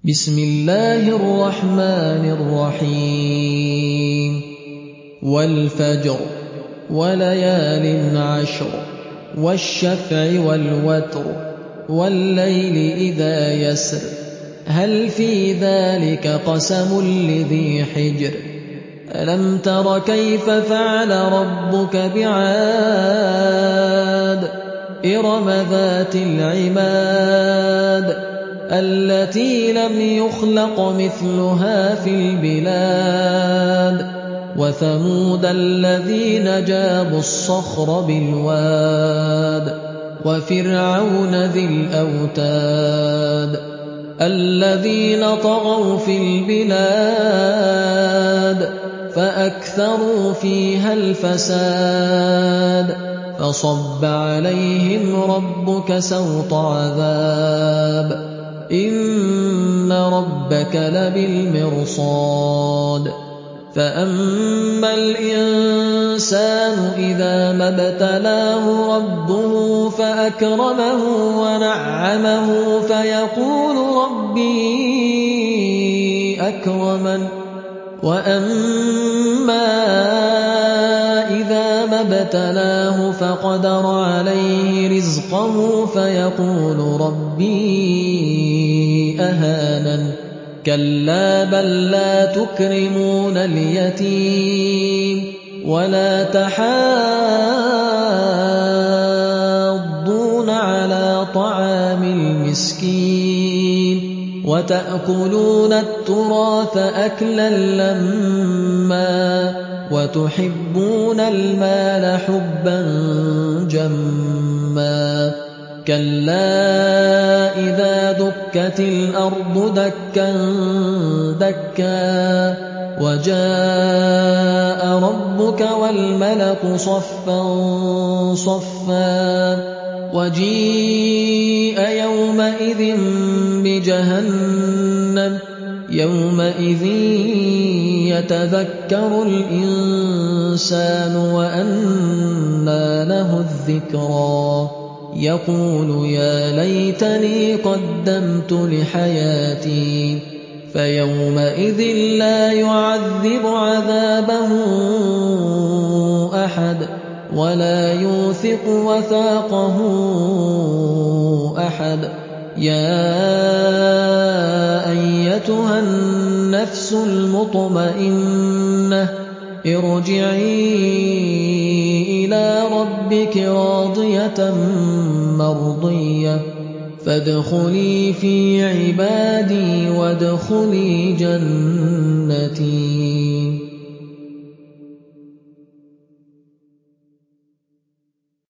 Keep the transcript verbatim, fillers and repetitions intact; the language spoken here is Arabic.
بسم الله الرحمن الرحيم والفجر وليال عشر والشفع والوتر والليل إذا يسر هل في ذلك قسم لذي حجر ألم تر كيف فعل ربك بعاد إرم ذات العماد التي لم يخلق مثلها في البلاد وثمود الذين جابوا الصخر بالواد وفرعون ذي الأوتاد الذين طغوا في البلاد فأكثروا فيها الفساد فصب عليهم ربك سوط عذاب إن ربك لبالمرصاد فأما الإنسان إذا ما ابتلاه ربه فأكرمه ونعمه فيقول ربي أكرمن وأما إذا ما ابتلاه فقدر عليه رزقه فيقول ربي أهانن كلا بل لا تكرمون اليتيم ولا تحاضون على طعام المسكين وتأكلون التراث أكلا لما وتحبون المال حبا جما كلا إذا دكت الأرض دكا دكا وجاء ربك والملك صفا صفا وجيء يومئذ بجهنم يومئذ يتذكر الإنسان وأنى له الذكرى يقول يا ليتني قدمت لحياتي فيومئذ لا يعذب عذابه أحد ولا يوثق وثاقه أحد يا أيتها النفس المطمئنة ارجعي إلى ربك راضية مرضية فادخلي في عبادي وادخلي جنتي.